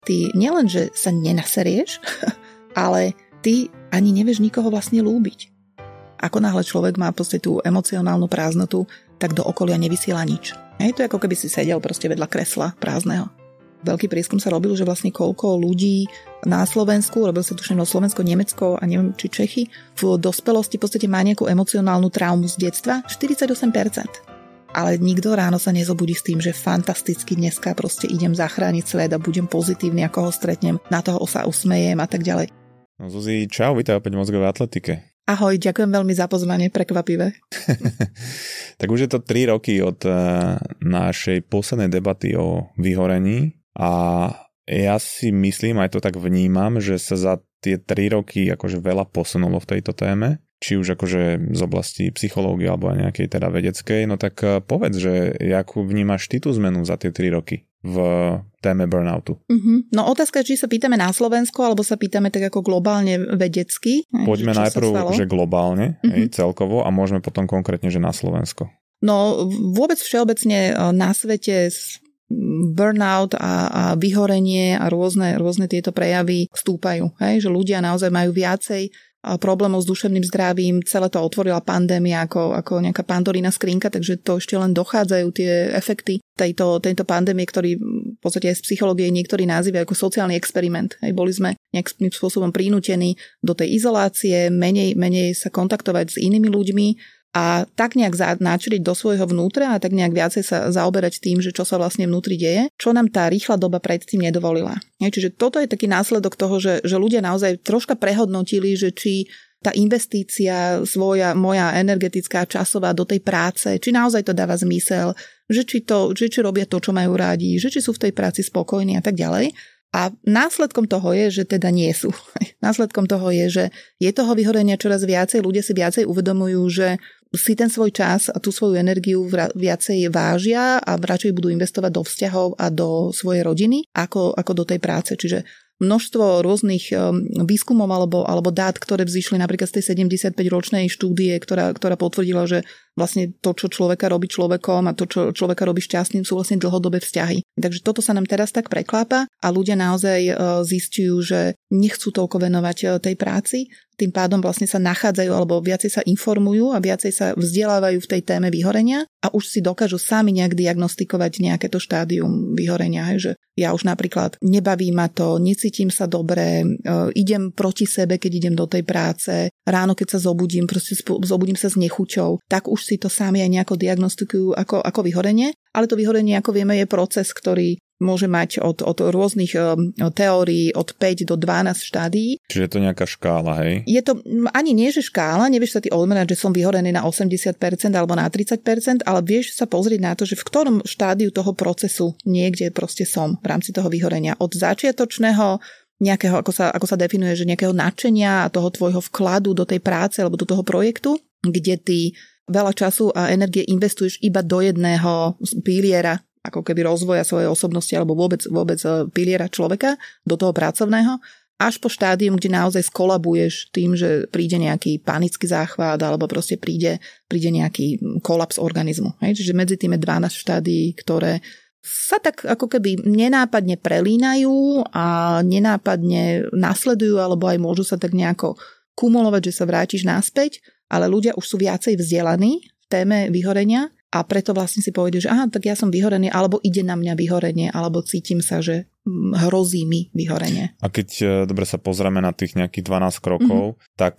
ty nielenže sa nenaserieš, ale ty ani nevieš nikoho vlastne ľúbiť. Ako náhle človek má proste tú emocionálnu prázdnotu, tak do okolia nevysiela nič. Je to ako keby si sedel proste vedľa kresla prázdneho. Veľký prieskum sa robil, že vlastne koľko ľudí na Slovensku, robil sa tuším Slovensko, Nemecko a neviem či Čechy, v dospelosti v podstate má nejakú emocionálnu traumu z detstva, 48%. Ale nikto ráno sa nezobudí s tým, že fantasticky dneska proste idem zachrániť svet a budem pozitívny, ako ho stretnem, na toho sa usmejem a tak ďalej. No Zuzi, čau, vítaj opäť v Mozgovej atletike. Ahoj, ďakujem veľmi za pozvanie, prekvapivé. Tak už je to 3 roky od našej poslednej debaty o vyhorení a ja si myslím, aj to tak vnímam, že sa za tie 3 roky akože veľa posunulo v tejto téme, či už akože z oblasti psychológie alebo aj nejakej teda vedeckej, no tak povedz, že ako vnímaš ty tú zmenu za tie 3 roky v téme burnoutu? No otázka, či sa pýtame na Slovensko, alebo sa pýtame tak ako globálne vedecky. Poďme najprv, že globálne, celkovo a môžeme potom konkrétne, že na Slovensko. No vôbec všeobecne na svete burnout a vyhorenie a rôzne tieto prejavy stúpajú. Hej? Že ľudia naozaj majú viacej problémov s duševným zdravím, celé to otvorila pandémia ako nejaká Pandorína skrinka, takže to ešte len dochádzajú tie efekty tejto pandémie, ktorý v podstate aj z psychológie niektorí nazývajú ako sociálny experiment. Hej, boli sme nejakým spôsobom prinútení do tej izolácie, menej sa kontaktovať s inými ľuďmi a tak nejak načriť do svojho vnútra a tak nejak viacej sa zaoberať tým, že čo sa vlastne vnútri deje, čo nám tá rýchla doba predtým nedovolila. Čiže toto je taký následok toho, že ľudia naozaj troška prehodnotili, že či tá investícia moja energetická, časová do tej práce, či naozaj to dáva zmysel, že či robia to, čo majú rádi, že či sú v tej práci spokojní a tak ďalej. A následkom toho je, že teda nie sú. Následkom toho je, že je toho vyhorenia čoraz viacej, ľudia si viacej uvedomujú, že si ten svoj čas a tú svoju energiu viacej vážia a radšej budú investovať do vzťahov a do svojej rodiny ako do tej práce. Čiže množstvo rôznych výskumov alebo dát, ktoré vzýšli napríklad z tej 75-ročnej štúdie, ktorá potvrdila, že vlastne to, čo človeka robí človekom a to, čo človeka robí šťastným, sú vlastne dlhodobé vzťahy. Takže toto sa nám teraz tak preklápa a ľudia naozaj zistujú, že nechcú toľko venovať tej práci, tým pádom vlastne sa nachádzajú alebo viacej sa informujú a viacej sa vzdelávajú v tej téme vyhorenia a už si dokážu sami nejak diagnostikovať nejaké to štádium vyhorenia. Že ja už napríklad nebaví ma to, necítim sa dobre, idem proti sebe, keď idem do tej práce, ráno keď sa zobudím, proste zobudím sa s nechuťou, tak už si to sami aj nejako diagnostikujú ako vyhorenie. Ale to vyhorenie, ako vieme, je proces, ktorý môže mať od rôznych teórií od 5 do 12 štádií. Čiže je to nejaká škála, hej? Je to ani nie, že škála, nevieš sa ty odmerať, že som vyhorený na 80% alebo na 30%, ale vieš sa pozrieť na to, že v ktorom štádiu toho procesu niekde proste som v rámci toho vyhorenia. Od začiatočného nejakého, ako sa definuje, že nejakého nadšenia a toho tvojho vkladu do tej práce alebo do toho projektu, kde ty veľa času a energie investuješ iba do jedného piliera ako keby rozvoja svojej osobnosti alebo vôbec piliera človeka do toho pracovného, až po štádium, kde naozaj skolabuješ tým, že príde nejaký panický záchvat alebo proste príde nejaký kolaps organizmu. Hej? Čiže medzi tými 12 štádií, ktoré sa tak ako keby nenápadne prelínajú a nenápadne nasledujú alebo aj môžu sa tak nejako kumulovať, že sa vrátiš naspäť, ale ľudia už sú viacej vzdelaní v téme vyhorenia a preto vlastne si povedia, že aha, tak ja som vyhorený, alebo ide na mňa vyhorenie, alebo cítim sa, že hrozí mi vyhorenie. A keď dobre sa pozrieme na tých nejakých 12 krokov, tak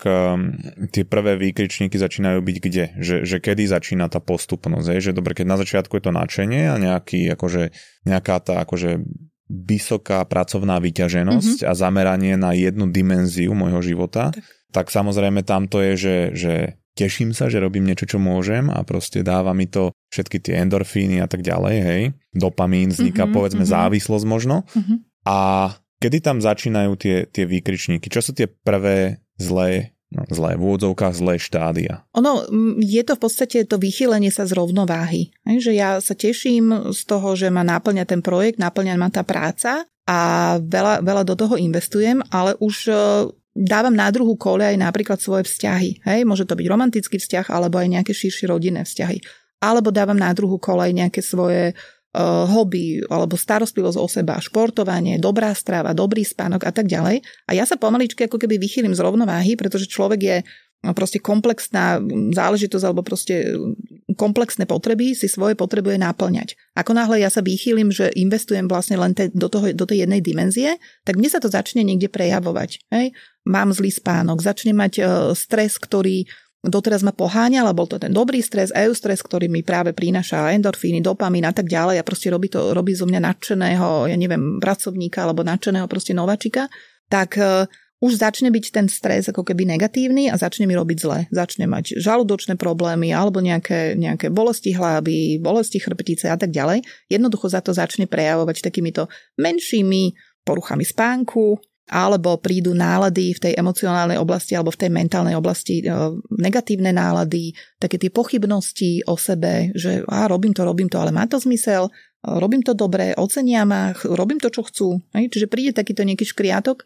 tie prvé výkričníky začínajú byť kde? Že kedy začína tá postupnosť? Že dobre, keď na začiatku je to nadšenie a nejaká tá vysoká pracovná vyťaženosť a zameranie na jednu dimenziu môjho života, tak samozrejme tam to je, že teším sa, že robím niečo, čo môžem a proste dáva mi to všetky tie endorfíny a tak ďalej, hej. Dopamín vzniká, povedzme, závislosť možno. A kedy tam začínajú tie výkričníky? Čo sú tie prvé zlé v úvodzovkách zlé štádia? Ono je to v podstate to vychýlenie sa z rovnováhy. Že ja sa teším z toho, že ma náplňa ten projekt, náplňa ma tá práca a veľa do toho investujem, ale už dávam na druhú koľaj aj napríklad svoje vzťahy. Hej, môže to byť romantický vzťah alebo aj nejaké širšie rodinné vzťahy. Alebo dávam na druhú koľaj nejaké svoje hobby alebo starostlivosť o seba, športovanie, dobrá strava, dobrý spánok a tak ďalej. A ja sa pomaličky ako keby vychýlim z rovnováhy, pretože človek je proste komplexná záležitosť alebo proste komplexné potreby si svoje potrebuje náplňať. Ako náhle ja sa vychýlim, že investujem vlastne len do tej jednej dimenzie, tak mne sa to začne niekde prejavovať. Hej? Mám zlý spánok, začne mať stres, ktorý doteraz ma poháňal, bol to ten dobrý stres, eustres, ktorý mi práve prináša endorfíny, dopamín a tak ďalej a proste robí zo mňa nadšeného, ja neviem, pracovníka alebo nadšeného proste nováčika, tak už začne byť ten stres ako keby negatívny a začne mi robiť zle. Začne mať žalúdočné problémy alebo nejaké bolesti hlavy, bolesti chrbtice a tak ďalej. Jednoducho za to začne prejavovať takýmito menšími poruchami spánku, alebo prídu nálady v tej emocionálnej oblasti alebo v tej mentálnej oblasti, negatívne nálady, také tie pochybnosti o sebe, že robím to, ale má to zmysel, robím to dobre, ocenia ma, robím to, čo chcú. Čiže príde takýto nejaký škriatok,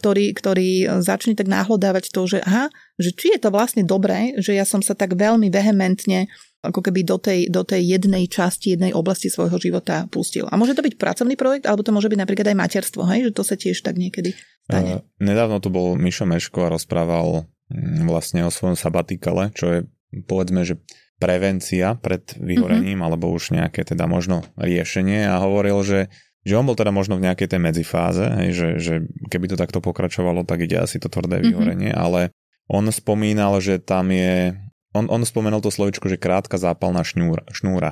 ktorý začne tak náhlodávať to, že či je to vlastne dobré, že ja som sa tak veľmi vehementne ako keby do tej jednej časti, jednej oblasti svojho života pustil. A môže to byť pracovný projekt, alebo to môže byť napríklad aj materstvo, že to sa tiež tak niekedy stane. Nedávno tu bol Mišo Meško a rozprával vlastne o svojom sabatikale, čo je povedzme, že prevencia pred vyhorením, alebo už nejaké teda možno riešenie a hovoril, že on bol teda možno v nejakej tej medzifáze, že keby to takto pokračovalo, tak ide asi to tvrdé vyhorenie, ale on spomínal, že tam je on spomenul to slovičko, že krátka zápalná šnúra,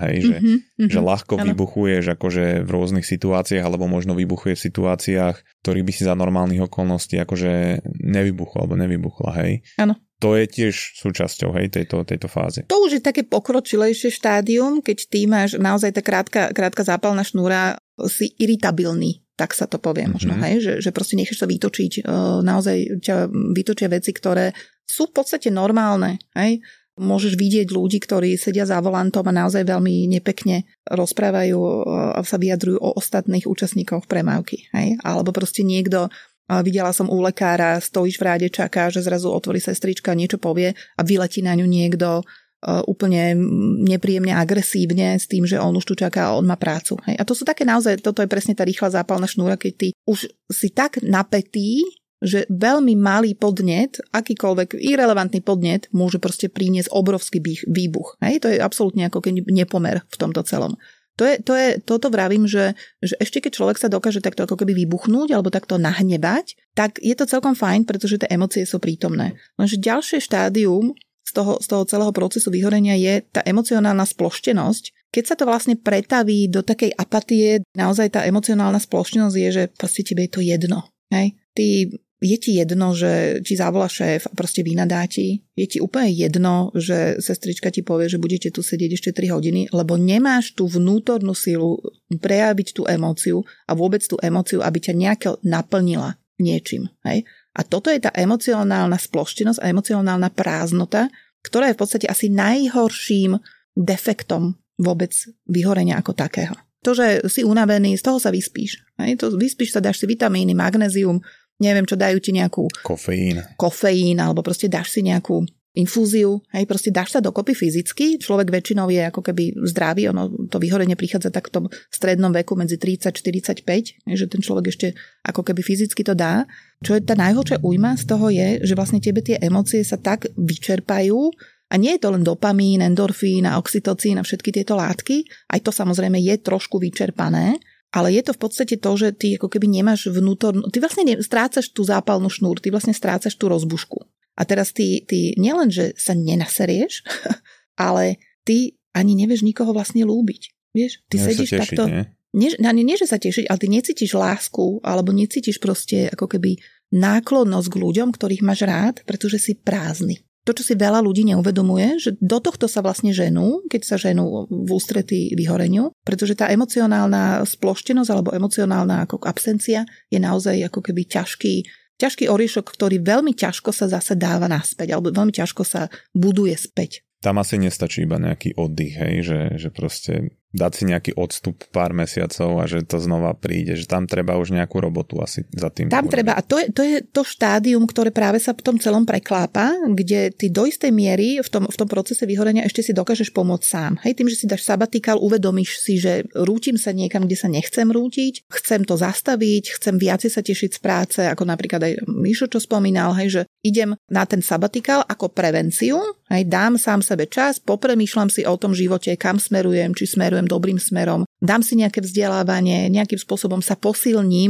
že ľahko vybuchuješ akože v rôznych situáciách, alebo možno vybuchuje v situáciách, ktorých by si za normálnych okolností akože nevybuchla, hej. Áno. To je tiež súčasťou, tejto fázy. To už je také pokročilejšie štádium, keď ty máš naozaj tá krátka zápalná šnúra, si iritabilný, tak sa to povie možno, že proste necháš sa vytočiť, naozaj ťa vytočia veci, ktoré sú v podstate normálne, hej. Môžeš vidieť ľudí, ktorí sedia za volantom a naozaj veľmi nepekne rozprávajú a sa vyjadrujú o ostatných účastníkoch premávky. Hej? Alebo proste niekto, videla som u lekára, stojíš v ráde, čaká, že zrazu otvorí sestrička, niečo povie a vyletí na ňu niekto úplne nepríjemne agresívne s tým, že on už tu čaká a on má prácu. Hej? A to sú také naozaj, toto je presne tá rýchla zápalná šnúra, keď ty už si tak napätý, že veľmi malý podnet, akýkoľvek irelevantný podnet môže proste priniesť obrovský výbuch. Hej? To je absolútne ako keď nepomer v tomto celom. Toto vravím, že ešte keď človek sa dokáže takto ako keby vybuchnúť alebo takto nahnevať, tak je to celkom fajn, pretože tie emócie sú prítomné. Lenže ďalšie štádium z toho celého procesu vyhorenia je tá emocionálna sploštenosť. Keď sa to vlastne pretaví do takej apatie, naozaj tá emocionálna sploštenosť je, že proste tebe je to jedno. Hej? Je ti jedno, že ti zavolá šéf a proste vynadá ti. Je ti úplne jedno, že sestrička ti povie, že budete tu sedieť ešte 3 hodiny, lebo nemáš tú vnútornú silu prejaviť tú emóciu a vôbec tú emóciu, aby ťa nejako naplnila niečím. Hej? A toto je tá emocionálna sploštenosť a emocionálna prázdnota, ktorá je v podstate asi najhorším defektom vôbec vyhorenia ako takého. To, že si unavený, z toho sa vyspíš. Hej? Vyspíš sa, dáš si vitamíny, magnézium, neviem čo, dajú ti nejakú kofeín, alebo proste dáš si nejakú infúziu, hej, proste dáš sa dokopy fyzicky, človek väčšinou je ako keby zdravý, to vyhorenie prichádza tak v tom strednom veku medzi 30-45, že ten človek ešte ako keby fyzicky to dá. Čo je tá najhoršia újma z toho je, že vlastne tebe tie emócie sa tak vyčerpajú a nie je to len dopamín, endorfín a oxytocín a všetky tieto látky, aj to samozrejme je trošku vyčerpané, ale je to v podstate to, že ty ako keby nemáš vnútornú, ty vlastne strácaš tú zápalnú šnúr, ty vlastne strácaš tú rozbušku. A teraz ty nielen, že sa nenaserieš, ale ty ani nevieš nikoho vlastne ľúbiť. Vieš, ty sedíš tešiť, takto. Nie, že sa tešiť, ale ty necítiš lásku, alebo necítiš proste ako keby náklonnosť k ľuďom, ktorých máš rád, pretože si prázdny. To, čo si veľa ľudí neuvedomuje, že do tohto sa vlastne ženú, keď sa ženú v ústretí vyhoreniu, pretože tá emocionálna sploštenosť alebo emocionálna ako absencia je naozaj ako keby ťažký oriešok, ktorý veľmi ťažko sa zase dáva naspäť alebo veľmi ťažko sa buduje späť. Tam asi nestačí iba nejaký oddych, hej, že proste dať si nejaký odstup pár mesiacov a že to znova príde, že tam treba už nejakú robotu asi za tým. Tam treba, a to je to štádium, ktoré práve sa v tom celom preklápa, kde ty do istej miery v tom procese vyhorenia ešte si dokážeš pomôcť sám. Hej, tým, že si dáš sabatikál, uvedomíš si, že rútim sa niekam, kde sa nechcem rútiť, chcem to zastaviť, chcem viacej sa tešiť z práce, ako napríklad aj Mišo, čo spomínal, hej, že idem na ten sabatikál ako prevenciu, hej, dám sám sebe čas, popremýšľam si o tom živote, kam smerujem, či smerujem dobrým smerom, dám si nejaké vzdelávanie, nejakým spôsobom sa posilním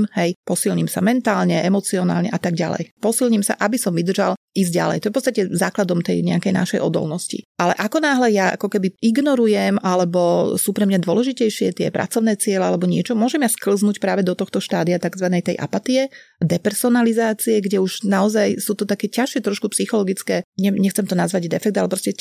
sa mentálne, emocionálne a tak ďalej. Posilním sa, aby som vydržal ísť ďalej. To je v podstate základom tej nejakej našej odolnosti. Ale ako náhle ja ako keby ignorujem, alebo sú pre mňa dôležitejšie tie pracovné ciele alebo niečo, môžem ja sklznúť práve do tohto štádia takzvanej tej apatie, depersonalizácie, kde už naozaj sú to také ťažšie trošku psychologické, nechcem to nazvať defekt, ale proste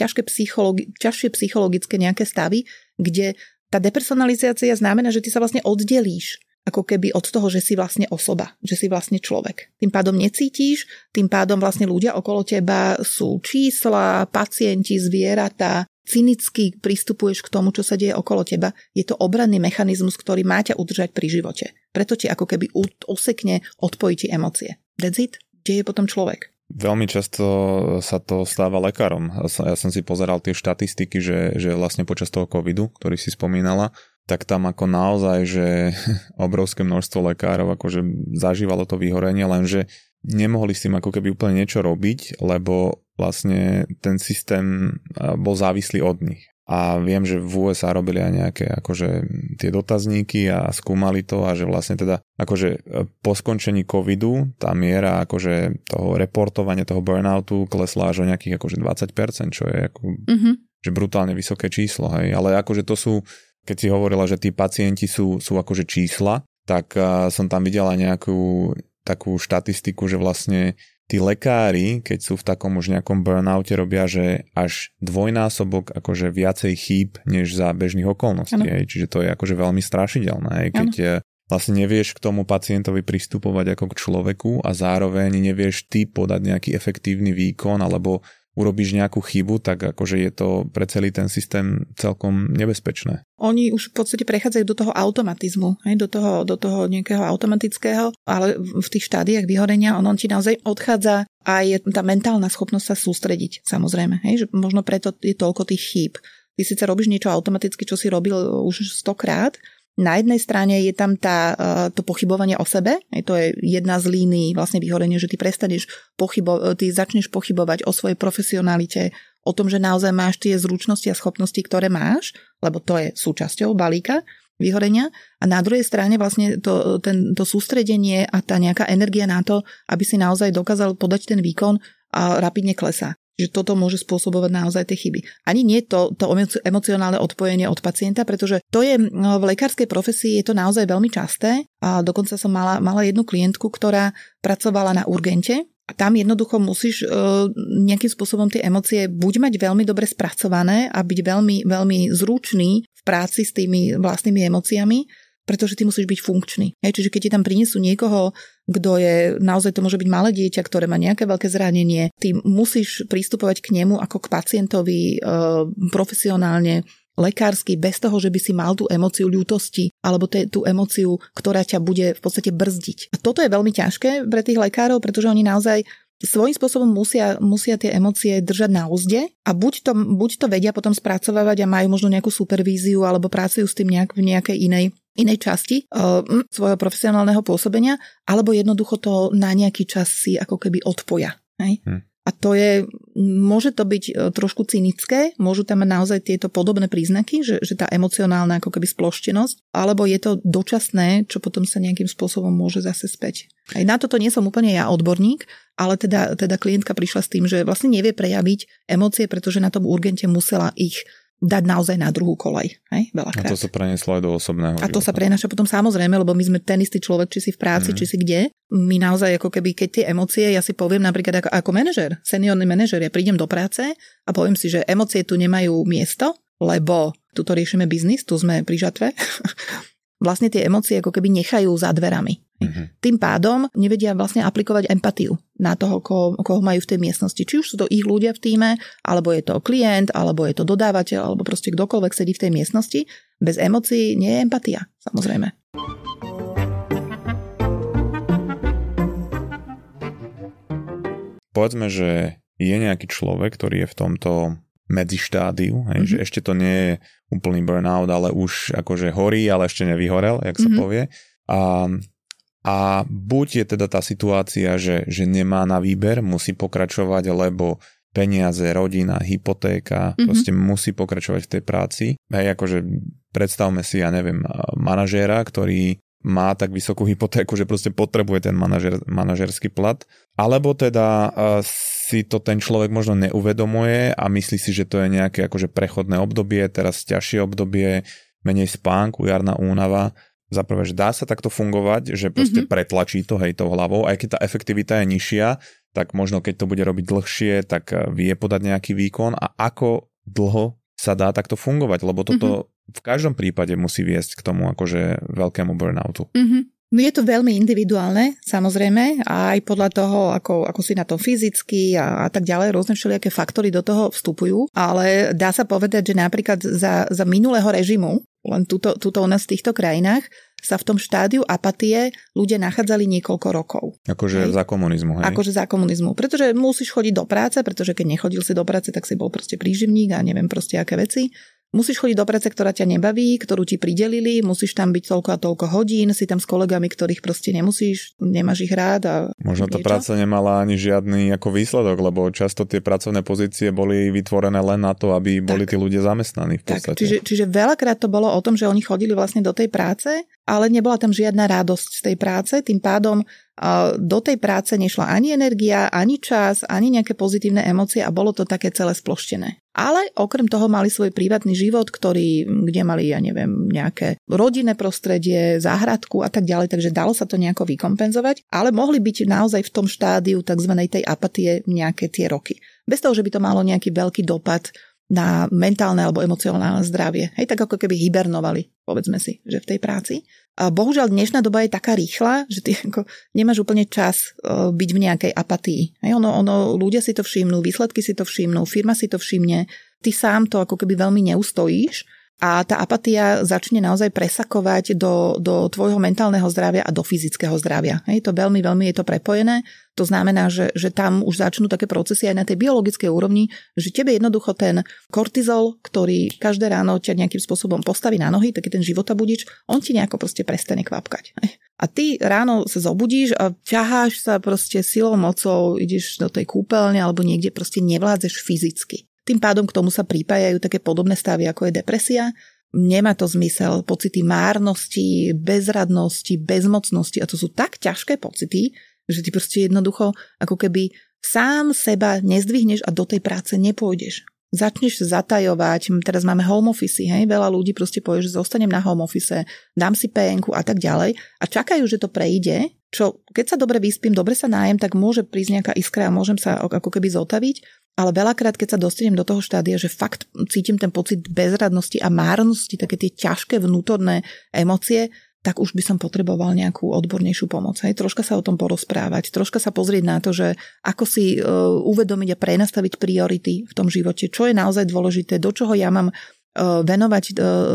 ťažšie psychologické nejaké stavy, kde tá depersonalizácia znamená, že ty sa vlastne oddelíš ako keby od toho, že si vlastne osoba, že si vlastne človek. Tým pádom necítiš, tým pádom vlastne ľudia okolo teba sú čísla, pacienti, zvieratá, cynicky pristupuješ k tomu, čo sa deje okolo teba. Je to obranný mechanizmus, ktorý má ťa udržať pri živote. Preto ti ako keby osekne, odpojí ti emócie. That's it. Kde je potom človek? Veľmi často sa to stáva lekárom. Ja som si pozeral tie štatistiky, že vlastne počas toho covidu, ktorý si spomínala, tak tam ako naozaj, že obrovské množstvo lekárov akože zažívalo to vyhorenie, lenže nemohli s tým ako keby úplne niečo robiť, lebo vlastne ten systém bol závislý od nich. A viem, že v USA robili aj nejaké akože tie dotazníky a skúmali to a že vlastne teda akože po skončení covidu tá miera akože toho reportovania, toho burnoutu klesla až o nejakých akože 20%, čo je ako, že brutálne vysoké číslo, hej. Ale akože to sú, keď si hovorila, že tí pacienti sú akože čísla, tak som tam videla nejakú takú štatistiku, že vlastne tí lekári, keď sú v takom už nejakom burnoute, robia, že až dvojnásobok akože viacej chýb, než za bežných okolností. Čiže to je akože veľmi strašidelné. Keď vlastne nevieš k tomu pacientovi pristupovať ako k človeku a zároveň nevieš ty podať nejaký efektívny výkon alebo urobíš nejakú chybu, tak akože je to pre celý ten systém celkom nebezpečné. Oni už v podstate prechádzajú do toho automatizmu, do toho nejakého automatického, ale v tých štádiách vyhorenia on ti naozaj odchádza aj tá mentálna schopnosť sa sústrediť, samozrejme. Že možno preto je toľko tých chýb. Ty síce robíš niečo automaticky, čo si robil už 100-krát. Na jednej strane je tam to pochybovanie o sebe, to je jedna z línií vlastne vyhorenia, že ty ty začneš pochybovať o svojej profesionalite, o tom, že naozaj máš tie zručnosti a schopnosti, ktoré máš, lebo to je súčasťou balíka vyhorenia. A na druhej strane vlastne to sústredenie a tá nejaká energia na to, aby si naozaj dokázal podať ten výkon, a rapidne klesá. Že toto môže spôsobovať naozaj tie chyby. Ani nie to emocionálne odpojenie od pacienta, pretože to je v lekárskej profesii je to naozaj veľmi časté. A dokonca som mala jednu klientku, ktorá pracovala na urgente a tam jednoducho musíš nejakým spôsobom tie emócie buď mať veľmi dobre spracované a byť veľmi, veľmi zručný v práci s tými vlastnými emóciami, pretože ty musíš byť funkčný. Čiže keď ti tam prinesú niekoho, kto je, naozaj to môže byť malé dieťa, ktoré má nejaké veľké zranenie, ty musíš pristupovať k nemu ako k pacientovi profesionálne, lekársky, bez toho, že by si mal tú emóciu ľútosti alebo tú emóciu, ktorá ťa bude v podstate brzdiť. A toto je veľmi ťažké pre tých lekárov, pretože oni naozaj svojím spôsobom musia tie emócie držať na úzde a buď to vedia potom spracovávať a majú možno nejakú supervíziu alebo pracujú s tým v nejakej inej časti svojho profesionálneho pôsobenia, alebo jednoducho to na nejaký čas si ako keby odpoja. Hej? A môže to byť trošku cynické, môžu tam mať naozaj tieto podobné príznaky, že tá emocionálna ako keby sploštenosť, alebo je to dočasné, čo potom sa nejakým spôsobom môže zase späť. Aj na toto nie som úplne ja odborník, ale teda klientka prišla s tým, že vlastne nevie prejaviť emócie, pretože na tom urgente musela ich dať naozaj na druhú kolej. Veľakrát. A to sa prenieslo aj do osobného života. A to sa prenáša potom samozrejme, lebo my sme ten istý človek, či si v práci, či si kde. My naozaj ako keby, keď tie emócie, ja si poviem napríklad ako manažer, seniorný manažer, ja prídem do práce a poviem si, že emócie tu nemajú miesto, lebo tuto riešime biznis, tu sme pri žatve vlastne tie emócie ako keby nechajú za dverami. Tým pádom nevedia vlastne aplikovať empatiu na toho, koho majú v tej miestnosti. Či už sú to ich ľudia v tíme, alebo je to klient, alebo je to dodávateľ, alebo proste kdokoľvek sedí v tej miestnosti. Bez emócií nie je empatia, samozrejme. Povedzme, že je nejaký človek, ktorý je v tomto medzištádiu, že ešte to nie je úplný burnout, ale už akože horí, ale ešte nevyhorel, jak sa povie. A buď je teda tá situácia, že nemá na výber, musí pokračovať, lebo peniaze, rodina, hypotéka, proste musí pokračovať v tej práci. Hej, akože predstavme si, ja neviem, manažéra, ktorý má tak vysokú hypotéku, že proste potrebuje ten manažerský plat. Alebo teda si to ten človek možno neuvedomuje a myslí si, že to je nejaké akože prechodné obdobie, teraz ťažšie obdobie, menej spánku, jarná únava. Zaprvé, že dá sa takto fungovať, že proste pretlačí to tou hlavou, aj keď tá efektivita je nižšia, tak možno keď to bude robiť dlhšie, tak vie podať nejaký výkon a ako dlho sa dá takto fungovať, lebo toto v každom prípade musí viesť k tomu akože veľkému burnoutu. No je to veľmi individuálne, samozrejme, a aj podľa toho, ako si na tom fyzicky a tak ďalej, rôzne všelijaké faktory do toho vstupujú, ale dá sa povedať, že napríklad za minulého režimu, len tuto u nás v týchto krajinách, sa v tom štádiu apatie ľudia nachádzali niekoľko rokov. Akože za komunizmu, hej? Akože za komunizmu, pretože musíš chodiť do práce, pretože keď nechodil si do práce, tak si bol proste príživník a neviem proste aké veci. Musíš chodiť do práce, ktorá ťa nebaví, ktorú ti pridelili, musíš tam byť toľko a toľko hodín, si tam s kolegami, ktorých proste nemusíš, nemáš ich rád a možno tá práca nemala ani žiadny ako výsledok, lebo často tie pracovné pozície boli vytvorené len na to, aby boli tí ľudia zamestnaní v podstate. Čiže veľakrát to bolo o tom, že oni chodili vlastne do tej práce, ale nebola tam žiadna radosť z tej práce, tým pádom do tej práce nešla ani energia, ani čas, ani nejaké pozitívne emócie a bolo to také celé sploštené. Ale okrem toho mali svoj privátny život, kde mali, ja neviem, nejaké rodinné prostredie, záhradku a tak ďalej, takže dalo sa to nejako vykompenzovať, ale mohli byť naozaj v tom štádiu takzvanej tej apatie nejaké tie roky. Bez toho, že by to malo nejaký veľký dopad na mentálne alebo emocionálne zdravie. Hej, tak ako keby hibernovali, povedzme si, že v tej práci. A bohužiaľ dnešná doba je taká rýchla, že ty ako nemáš úplne čas byť v nejakej apatii. Hej, ľudia si to všimnú, výsledky si to všimnú, firma si to všimne, ty sám to ako keby veľmi neustojíš a tá apatia začne naozaj presakovať do tvojho mentálneho zdravia a do fyzického zdravia. Hej, to veľmi, veľmi je to prepojené. To znamená, že tam už začnú také procesy aj na tej biologickej úrovni, že tebe jednoducho ten kortizol, ktorý každé ráno ťa nejakým spôsobom postaví na nohy, taký ten životabudič, on ti nejako proste prestane kvapkať. A ty ráno sa zobudíš a ťaháš sa proste silou, mocou, ideš do tej kúpeľne alebo niekde proste nevládzeš fyzicky. Tým pádom k tomu sa pripájajú také podobné stavy, ako je depresia. Nemá to zmysel, pocity márnosti, bezradnosti, bezmocnosti a to sú tak ťažké pocity, že ty proste jednoducho ako keby sám seba nezdvihneš a do tej práce nepôjdeš. Začneš sa zatajovať, teraz máme home office, hej, veľa ľudí proste povie, že zostanem na home office, dám si PN-ku a tak ďalej a čakajú, že to prejde, čo keď sa dobre vyspím, dobre sa nájem, tak môže prísť nejaká iskra a môžem sa ako keby zotaviť, ale veľakrát, keď sa dostanem do toho štádia, že fakt cítim ten pocit bezradnosti a márnosti, také tie ťažké vnútorné emócie, tak už by som potreboval nejakú odbornejšiu pomoc. Hej. Troška sa o tom porozprávať, troška sa pozrieť na to, že ako si uvedomiť a prenastaviť priority v tom živote, čo je naozaj dôležité, do čoho ja mám venovať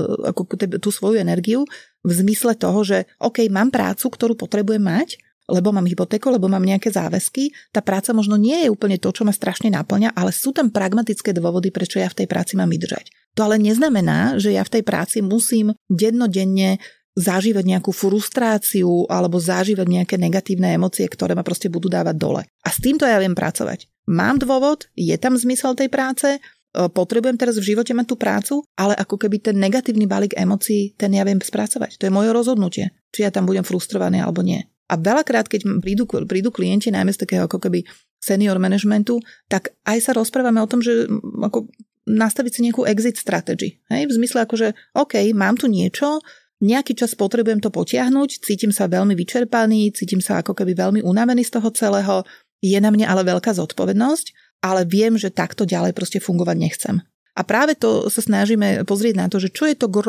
tú svoju energiu v zmysle toho, že OK, mám prácu, ktorú potrebujem mať, lebo mám hypotéku, lebo mám nejaké záväzky. Tá práca možno nie je úplne to, čo ma strašne naplňa, ale sú tam pragmatické dôvody, prečo ja v tej práci mám vydržať. To ale neznamená, že ja v tej práci musím dennodenne zažívať nejakú frustráciu alebo zažívať nejaké negatívne emócie, ktoré ma proste budú dávať dole. A s týmto ja viem pracovať. Mám dôvod, je tam zmysel tej práce, potrebujem teraz v živote mať tú prácu, ale ako keby ten negatívny balík emócií, ten ja viem spracovať. To je moje rozhodnutie, či ja tam budem frustrovaný alebo nie. A veľakrát, keď prídu klienti, najmä z takého ako keby senior managementu, tak aj sa rozprávame o tom, že ako nastaviť si nejakú exit strategy. Hej? V zmysle ako, že OK, mám tu niečo, nejaký čas potrebujem to potiahnuť, cítim sa veľmi vyčerpaný, cítim sa ako keby veľmi unavený z toho celého, je na mne ale veľká zodpovednosť, ale viem, že takto ďalej proste fungovať nechcem. A práve to sa snažíme pozrieť na to, že čo je to gro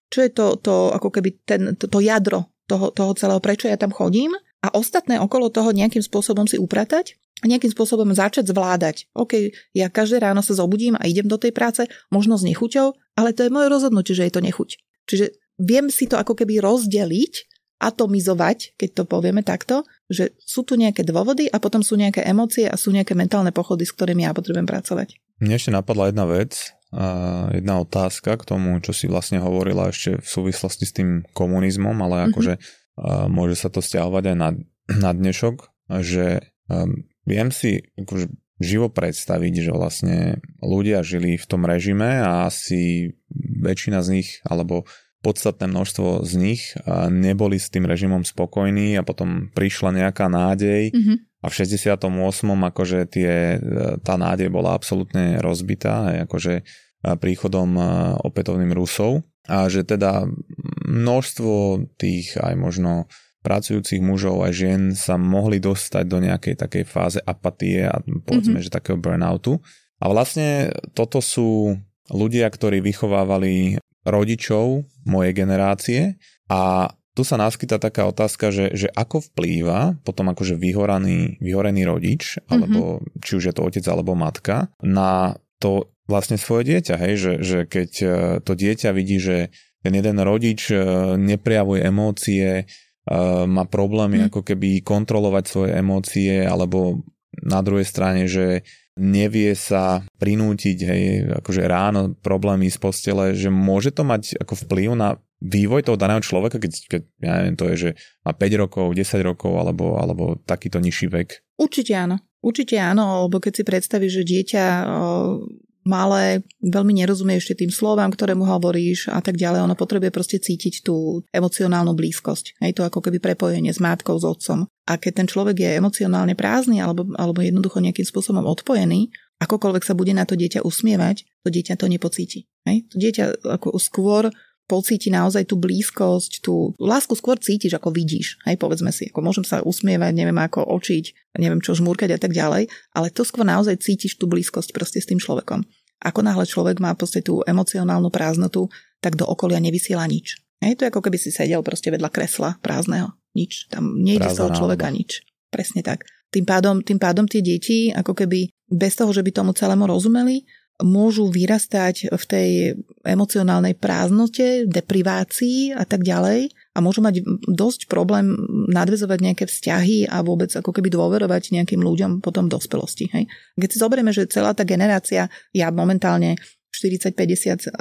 čo je to ako keby to jadro toho celého, prečo ja tam chodím a ostatné okolo toho nejakým spôsobom si upratať a nejakým spôsobom začať zvládať. OK, ja každé ráno sa zobudím a idem do tej práce, možno s nechuťou, ale to je moje rozhodnutie, že je to nechuť. Čiže viem si to ako keby rozdeliť, atomizovať, keď to povieme takto, že sú tu nejaké dôvody a potom sú nejaké emócie a sú nejaké mentálne pochody, s ktorými ja potrebujem pracovať. Mne ešte napadla jedna vec, jedna otázka k tomu, čo si vlastne hovorila ešte v súvislosti s tým komunizmom, ale akože môže sa to stiahovať aj na dnešok, že viem si akože živo predstaviť, že vlastne ľudia žili v tom režime a asi väčšina z nich, alebo podstatné množstvo z nich neboli s tým režimom spokojní a potom prišla nejaká nádej a v 68. akože tá nádej bola absolútne rozbitá akože príchodom opätovným Rusov a že teda množstvo tých aj možno pracujúcich mužov a žien sa mohli dostať do nejakej takej fáze apatie a povedzme, že takého burnoutu. A vlastne toto sú ľudia, ktorí vychovávali rodičov mojej generácie a tu sa naskytá taká otázka, že ako vplýva potom akože vyhorený rodič, alebo či už je to otec alebo matka, na to vlastne svoje dieťa, hej, že keď to dieťa vidí, že ten jeden rodič neprejavuje emócie, má problémy ako keby kontrolovať svoje emócie, alebo na druhej strane, že nevie sa prinútiť, hej, akože ráno problémy z postele, že môže to mať ako vplyv na vývoj toho daného človeka, keď ja neviem, to je, že má 5 rokov, 10 rokov, alebo takýto nižší vek? Určite áno, lebo keď si predstavíš, že dieťa malé veľmi nerozumie ešte tým slovám, ktoré mu hovoríš a tak ďalej, ono potrebuje proste cítiť tú emocionálnu blízkosť. Hej, to ako keby prepojenie s matkou, s otcom. A keď ten človek je emocionálne prázdny alebo jednoducho nejakým spôsobom odpojený, akokoľvek sa bude na to dieťa usmievať, to dieťa to nepocíti. Hej? To dieťa ako skôr pocíti naozaj tú blízkosť, tú lásku skôr cítiš, ako vidíš. Hej, povedzme si, ako môžem sa usmievať, neviem ako očiť, neviem čo žmúrkať a tak ďalej, ale to skôr naozaj cítiš tú blízkosť proste s tým človekom. Ako náhle človek má proste tú emocionálnu prázdnotu, tak do okolia nevysiela nič. Hej, to je ako keby si sedel proste vedľa kresla prázdneho. Nič. Tam nejde sa od človeka nič. Presne tak. Tým pádom tie deti, ako keby bez toho, že by tomu celému rozumeli, môžu vyrastať v tej emocionálnej prázdnote, deprivácii a tak ďalej a môžu mať dosť problém nadväzovať nejaké vzťahy a vôbec ako keby dôverovať nejakým ľuďom potom v dospelosti. Hej. Keď si zoberieme, že celá tá generácia, ja momentálne 40-50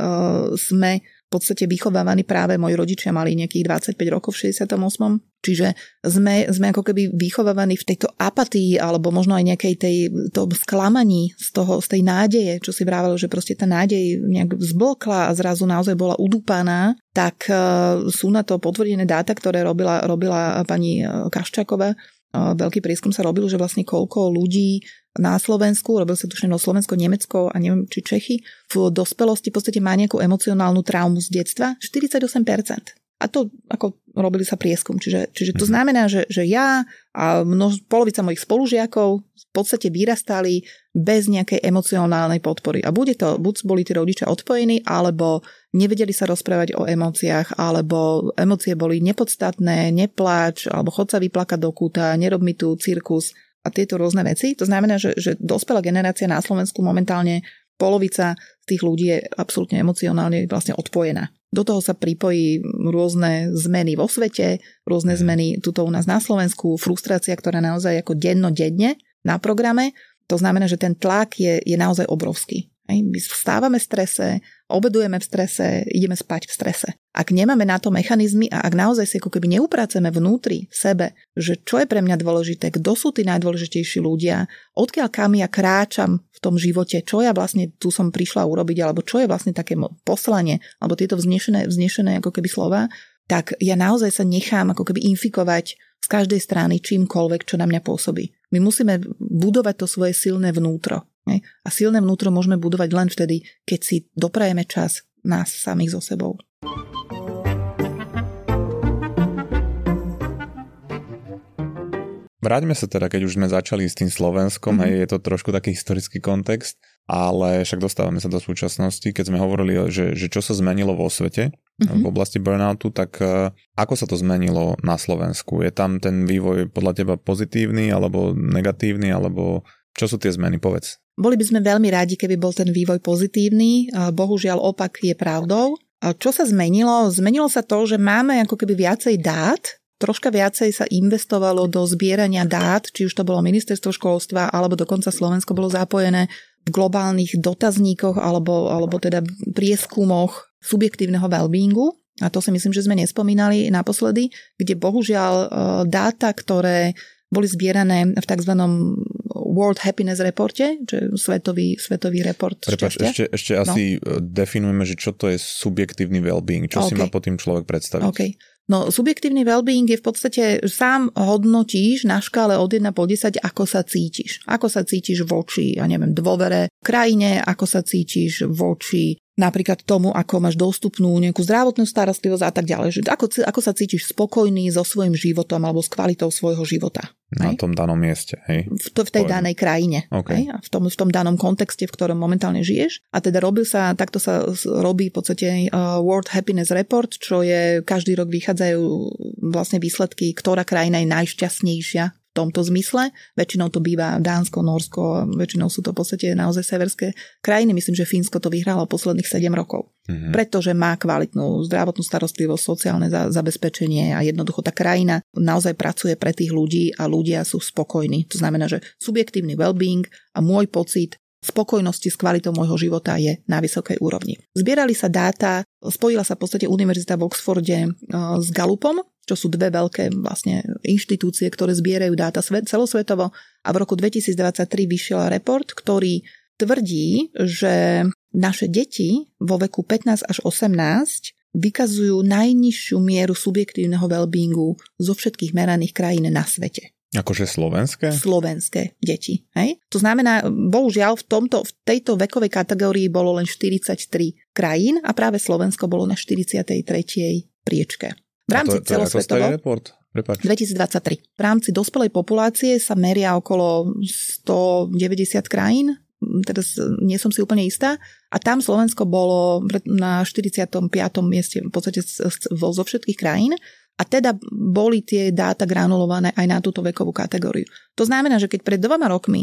sme v podstate vychovávaní práve, moji rodičia mali nejakých 25 rokov v 68. Čiže sme ako keby vychovávaní v tejto apatii alebo možno aj nejakej to sklamaní z tej nádeje, čo si vravel, že proste tá nádej nejak vzblkla a zrazu naozaj bola udúpaná, tak sú na to potvrdené dáta, ktoré robila pani Kaščáková. Veľký prieskum sa robil, že vlastne koľko ľudí na Slovensku, robil sa tuším o Slovensko, Nemecko a neviem, či Čechy, v dospelosti v podstate má nejakú emocionálnu traumu z detstva, 48%. A to ako robili sa prieskum. Čiže to znamená, že ja a polovica mojich spolužiakov v podstate vyrastali bez nejakej emocionálnej podpory. A buď boli tí rodičia odpojení, alebo nevedeli sa rozprávať o emóciách, alebo emócie boli nepodstatné, nepláč, alebo chod sa vyplakať do kúta, nerob mi tu cirkus a tieto rôzne veci. To znamená, že dospelá generácia na Slovensku momentálne polovica z tých ľudí je absolútne emocionálne vlastne odpojená. Do toho sa pripojí rôzne zmeny vo svete, rôzne zmeny tuto u nás na Slovensku, frustrácia, ktorá naozaj ako denne na programe. To znamená, že ten tlak je naozaj obrovský. My vstávame v strese, obedujeme v strese, ideme spať v strese. Ak nemáme na to mechanizmy a ak naozaj si ako keby neupracujeme vnútri v sebe, že čo je pre mňa dôležité, kto sú tí najdôležitejší ľudia, odkiaľ kam ja kráčam v tom živote, čo ja vlastne tu som prišla urobiť, alebo čo je vlastne také poslanie, alebo tieto vznešené ako keby slova, tak ja naozaj sa nechám ako keby infikovať z každej strany čímkoľvek, čo na mňa pôsobí. My musíme budovať to svoje silné vnútro. A silné vnútro môžeme budovať len vtedy, keď si doprajeme čas nás samých so sebou. Vráťme sa teda, keď už sme začali s tým Slovenskom, je to trošku taký historický kontext, ale však dostávame sa do súčasnosti, keď sme hovorili, že čo sa zmenilo vo svete. v oblasti burnoutu, tak ako sa to zmenilo na Slovensku? Je tam ten vývoj podľa teba pozitívny alebo negatívny, alebo čo sú tie zmeny? Povedz. Boli by sme veľmi rádi, keby bol ten vývoj pozitívny. Bohužiaľ opak je pravdou. Čo sa zmenilo? Zmenilo sa to, že máme ako keby viacej dát, troška viacej sa investovalo do zbierania dát, či už to bolo ministerstvo školstva, alebo dokonca Slovensko bolo zapojené v globálnych dotazníkoch alebo teda prieskumoch subjektívneho wellbeingu. A to si myslím, že sme nespomínali naposledy, kde bohužiaľ dáta, ktoré boli zbierané v tzv. World Happiness reporte, čo je svetový report šťastia. Ešte asi definujeme, že čo to je subjektívny well-being, čo si má pod tým človek predstaviť. Okay. No, subjektívny well-being je v podstate sám hodnotíš na škále od 1 po 10, ako sa cítiš. Ako sa cítiš voči, dôvere krajine, ako sa cítiš voči napríklad tomu, ako máš dostupnú nejakú zdravotnú starostlivosť a tak ďalej. Že ako sa cítiš spokojný so svojím životom alebo s kvalitou svojho života. Na tom danom mieste. Hej? V tej danej krajine. Okay. Hej? A v tom danom kontexte, v ktorom momentálne žiješ. A teda takto sa robí v podstate World Happiness Report, čo je každý rok vychádzajú vlastne výsledky, ktorá krajina je najšťastnejšia v tomto zmysle. Väčšinou to býva Dánsko, Nórsko, väčšinou sú to v podstate naozaj severské krajiny. Myslím, že Fínsko to vyhralo posledných 7 rokov. Pretože má kvalitnú zdravotnú starostlivosť, sociálne zabezpečenie a jednoducho tá krajina naozaj pracuje pre tých ľudí a ľudia sú spokojní. To znamená, že subjektívny well-being a môj pocit spokojnosti s kvalitou môjho života je na vysokej úrovni. Zbierali sa dáta, spojila sa v podstate Univerzita v Oxforde s Gallupom, čo sú dve veľké vlastne inštitúcie, ktoré zbierajú dáta celosvetovo, a v roku 2023 vyšiel report, ktorý tvrdí, že naše deti vo veku 15 až 18 vykazujú najnižšiu mieru subjektívneho well-beingu zo všetkých meraných krajín na svete. Akože slovenské? Slovenské deti. Hej? To znamená, bohužiaľ v tejto vekovej kategórii bolo len 43 krajín a práve Slovensko bolo na 43. priečke. V rámci celosvetovo 2023. V rámci dospelej populácie sa meria okolo 190 krajín, teraz nie som si úplne istá, a tam Slovensko bolo na 45. mieste v podstate zo všetkých krajín. A teda boli tie dáta granulované aj na túto vekovú kategóriu. To znamená, že keď pred 2 rokmi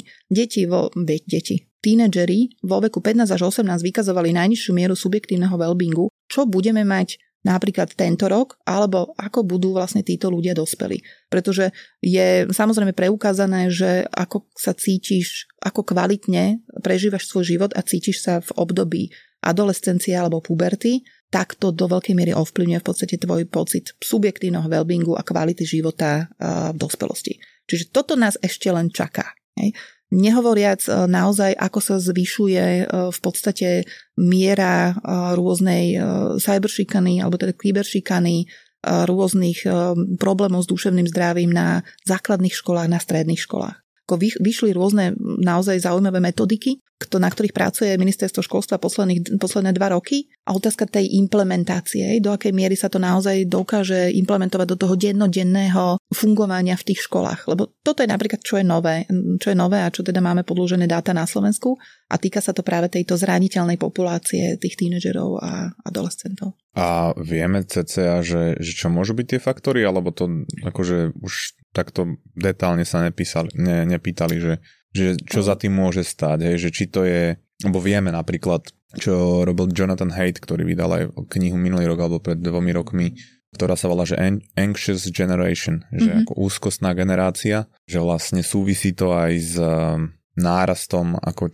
tínedžeri vo veku 15 až 18 vykazovali najnižšiu mieru subjektívneho wellbeingu, čo budeme mať napríklad tento rok, alebo ako budú vlastne títo ľudia dospeli. Pretože je samozrejme preukázané, že ako sa cítiš, ako kvalitne prežívaš svoj život a cítiš sa v období adolescencie alebo puberty, tak to do veľkej miery ovplyvňuje v podstate tvoj pocit subjektívneho wellbeingu a kvality života v dospelosti. Čiže toto nás ešte len čaká. Hej. Nehovoriac naozaj, ako sa zvyšuje v podstate miera rôznej cyberšikany alebo teda kyberšikany, rôznych problémov s duševným zdravím na základných školách, na stredných školách. Vyšli rôzne naozaj zaujímavé metodiky, na ktorých pracuje ministerstvo školstva posledné 2 roky, a otázka tej implementácie, do akej miery sa to naozaj dokáže implementovať do toho dennodenného fungovania v tých školách. Lebo toto je napríklad, čo je nové a čo teda máme podložené dáta na Slovensku, a týka sa to práve tejto zraniteľnej populácie tých tínedžerov a adolescentov. A vieme cca, že čo môžu byť tie faktory, alebo to akože už takto detálne sa nepýtali, že čo za tým môže stáť, hej, že či to je, lebo vieme napríklad, čo robil Jonathan Haidt, ktorý vydal aj knihu minulý rok alebo pred 2 rokmi, ktorá sa volá, že Anxious Generation, že ako úzkostná generácia, že vlastne súvisí to aj s nárastom ako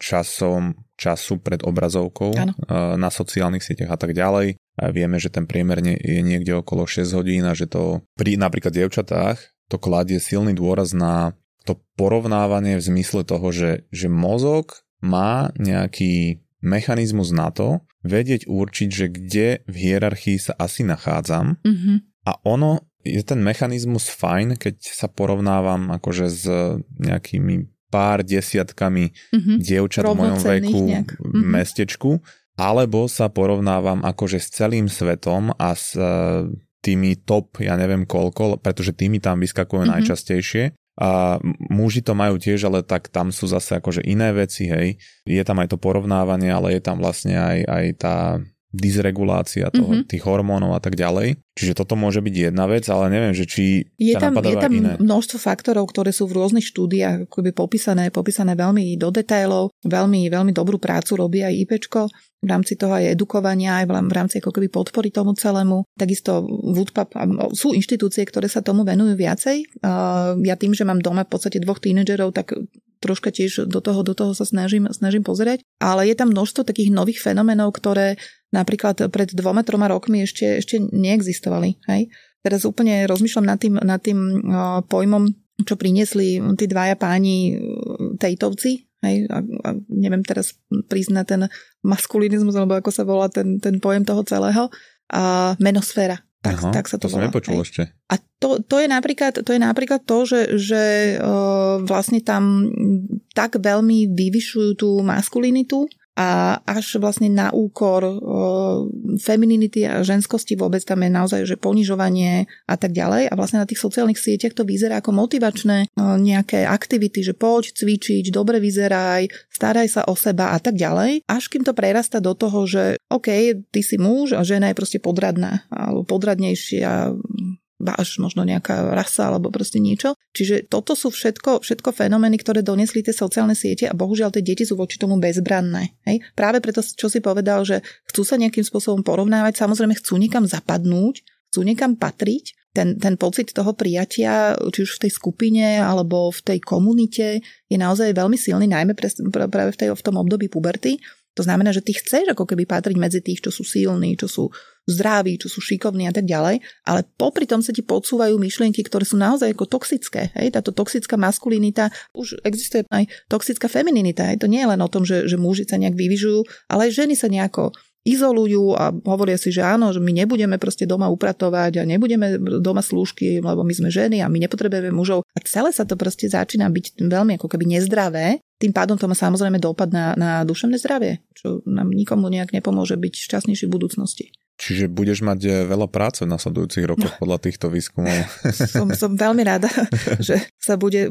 času pred obrazovkou na sociálnych sieťach a tak ďalej. A vieme, že ten priemer je niekde okolo 6 hodín a že to pri napríklad dievčatách to kladie silný dôraz na to porovnávanie v zmysle toho, že mozog má nejaký mechanizmus na to vedieť určiť, že kde v hierarchii sa asi nachádzam, a ono je ten mechanizmus fajn, keď sa porovnávam akože s nejakými pár desiatkami dievčat v mojom veku v mestečku, alebo sa porovnávam akože s celým svetom a s tými top, ja neviem koľko, pretože tými tam vyskakujú najčastejšie. A muži to majú tiež, ale tak tam sú zase akože iné veci, hej. Je tam aj to porovnávanie, ale je tam vlastne aj tá dysregulácia tých hormónov a tak ďalej. Čiže toto môže byť jedna vec, ale neviem, že či je ťa napadáva iné. Je tam množstvo faktorov, ktoré sú v rôznych štúdiách popísané veľmi do detailov. Veľmi, veľmi dobrú prácu robí aj IPčko. V rámci toho aj edukovania, aj v rámci ako keby podpory tomu celému. Takisto Woodpub, sú inštitúcie, ktoré sa tomu venujú viacej. Ja tým, že mám doma v podstate 2 tínedžerov, tak troška tiež do toho sa snažím pozerať. Ale je tam množstvo takých nových fenoménov, ktoré napríklad pred 2-3 rokmi ešte neexistovali. Hej? Teraz úplne rozmýšľam nad tým pojmom, čo priniesli tí dvaja páni Tateovci. Hej? A neviem teraz priznať ten maskulinizmus, alebo ako sa volá ten pojem toho celého. A menosféra. Tak sa to volá. Som nepočul ešte. A to je napríklad to, že vlastne tam tak veľmi vyvyšujú tú maskulinitu a až vlastne na úkor femininity a ženskosti vôbec tam je naozaj, že ponižovanie a tak ďalej. A vlastne na tých sociálnych sieťach to vyzerá ako motivačné nejaké aktivity, že poď cvičiť, dobre vyzeraj, staraj sa o seba a tak ďalej. Až kým to prerasta do toho, že OK, ty si muž a žena je proste podradná alebo podradnejšia, až možno nejaká rasa alebo proste niečo. Čiže toto sú všetko fenomény, ktoré doniesli tie sociálne siete a bohužiaľ tie deti sú voči tomu bezbranné. Hej? Práve preto, čo si povedal, že chcú sa nejakým spôsobom porovnávať, samozrejme chcú niekam zapadnúť, chcú niekam patriť. Ten pocit toho prijatia, či už v tej skupine alebo v tej komunite je naozaj veľmi silný, najmä práve v tom období puberty. To znamená, že ty chceš ako keby patriť medzi tých, čo sú silní, čo sú zdraví, čo sú šikovní a tak ďalej, ale popri tom sa ti podsúvajú myšlienky, ktoré sú naozaj ako toxické. Hej? Táto toxická maskulinita, už existuje aj toxická femininita. Hej? To nie je len o tom, že muži sa nejak vyvyžujú, ale aj ženy sa nejako izolujú a hovoria si, že áno, že my nebudeme proste doma upratovať a nebudeme doma slúžky, lebo my sme ženy a my nepotrebujeme mužov. A celé sa to proste začína byť veľmi ako keby nezdravé. Tým pádom to má samozrejme dopad na duševné zdravie, čo nám nikomu nejak nepomôže byť šťastnejší v budúcnosti. Čiže budeš mať veľa práce v nasledujúcich rokoch podľa týchto výskumov. Som veľmi rada, že sa bude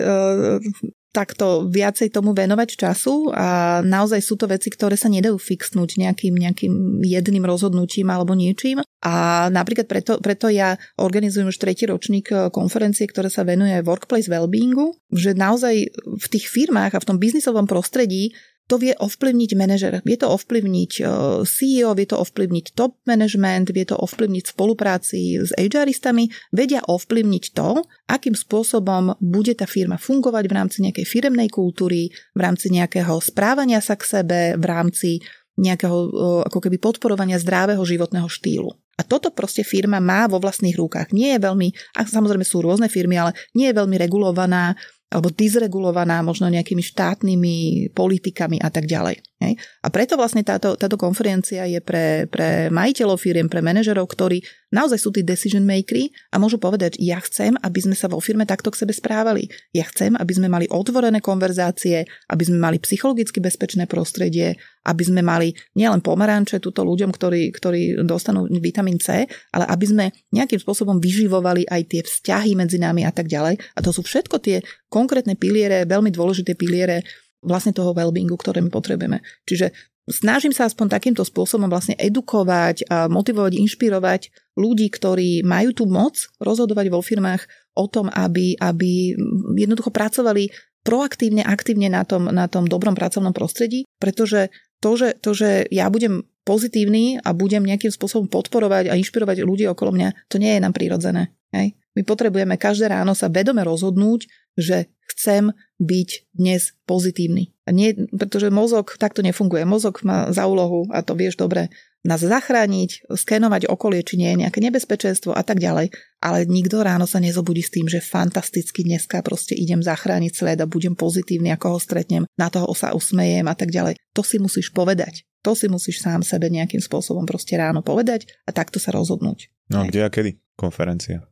takto viacej tomu venovať času a naozaj sú to veci, ktoré sa nedajú fixnúť nejakým jedným rozhodnutím alebo niečím. A napríklad preto ja organizujem už 3. ročník konferencie, ktorá sa venuje workplace wellbeingu, že naozaj v tých firmách a v tom biznisovom prostredí to vie ovplyvniť manažer, vie to ovplyvniť CEO, vie to ovplyvniť top management, vie to ovplyvniť spolupráci s HRistami, vedia ovplyvniť to, akým spôsobom bude tá firma fungovať v rámci nejakej firemnej kultúry, v rámci nejakého správania sa k sebe, v rámci nejakého ako keby podporovania zdravého životného štýlu. A toto proste firma má vo vlastných rukách. Nie je veľmi, a samozrejme sú rôzne firmy, ale nie je veľmi regulovaná alebo dysregulovaná možno nejakými štátnymi politikami a tak ďalej. Hej? A preto vlastne táto konferencia je pre majiteľov firiem, pre manažerov, ktorí naozaj sú tí decision makeri a môžu povedať, ja chcem, aby sme sa vo firme takto k sebe správali. Ja chcem, aby sme mali otvorené konverzácie, aby sme mali psychologicky bezpečné prostredie, aby sme mali nielen pomaranče túto ľuďom, ktorí dostanú vitamín C, ale aby sme nejakým spôsobom vyživovali aj tie vzťahy medzi nami a tak ďalej. A to sú všetko tie konkrétne piliere, veľmi dôležité piliere vlastne toho wellbeingu, ktoré my potrebujeme. Čiže snažím sa aspoň takýmto spôsobom vlastne edukovať, a motivovať, inšpirovať ľudí, ktorí majú tú moc rozhodovať vo firmách o tom, aby jednoducho pracovali proaktívne, aktívne na tom dobrom pracovnom prostredí, pretože to, že ja budem pozitívny a budem nejakým spôsobom podporovať a inšpirovať ľudí okolo mňa, to nie je nám prirodzené. Hej? My potrebujeme každé ráno sa vedome rozhodnúť, že chcem byť dnes pozitívny. A nie, pretože mozog takto nefunguje. Mozog má za úlohu, a to vieš dobre, nás zachrániť, skenovať okolie, či nie je nejaké nebezpečenstvo a tak ďalej. Ale nikto ráno sa nezobudí s tým, že fantasticky dneska proste idem zachrániť svet a budem pozitívny, ako ho stretnem, na toho sa usmejem a tak ďalej. To si musíš povedať. To si musíš sám sebe nejakým spôsobom proste ráno povedať a takto sa rozhodnúť. No kde a kedy? Konferencia,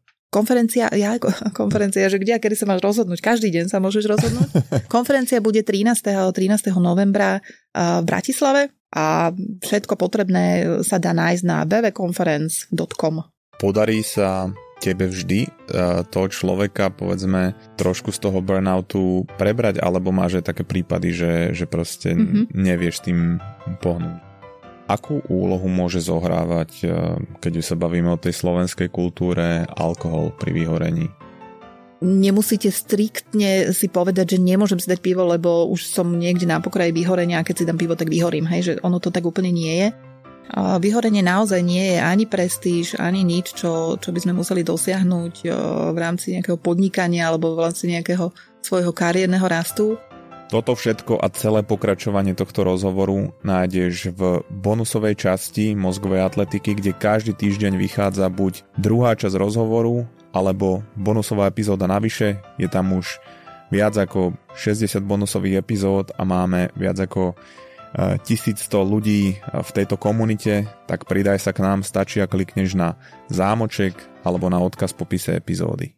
že kde a kedy sa máš rozhodnúť? Každý deň sa môžeš rozhodnúť. Konferencia bude 13. novembra v Bratislave a všetko potrebné sa dá nájsť na bvconference.com. Podarí sa tebe vždy toho človeka, povedzme, trošku z toho burnoutu prebrať, alebo máš aj také prípady, že proste nevieš tým pohnúť? akú úlohu môže zohrávať, keď už sa bavíme o tej slovenskej kultúre, alkohol pri vyhorení? Nemusíte striktne si povedať, že nemôžem si dať pivo, lebo už som niekde na pokraji vyhorenia a keď si dám pivo, tak vyhorím. Hej, že ono to tak úplne nie je. Vyhorenie naozaj nie je ani prestíž, ani nič, čo by sme museli dosiahnuť v rámci nejakého podnikania alebo v rámci nejakého svojho kariérneho rastu. Toto všetko a celé pokračovanie tohto rozhovoru nájdeš v bonusovej časti Mozgovej atletiky, kde každý týždeň vychádza buď druhá časť rozhovoru, alebo bonusová epizóda navyše. Je tam už viac ako 60 bonusových epizód a máme viac ako 1100 ľudí v tejto komunite, tak pridaj sa k nám, stačí, ak klikneš na zámoček alebo na odkaz v popise epizódy.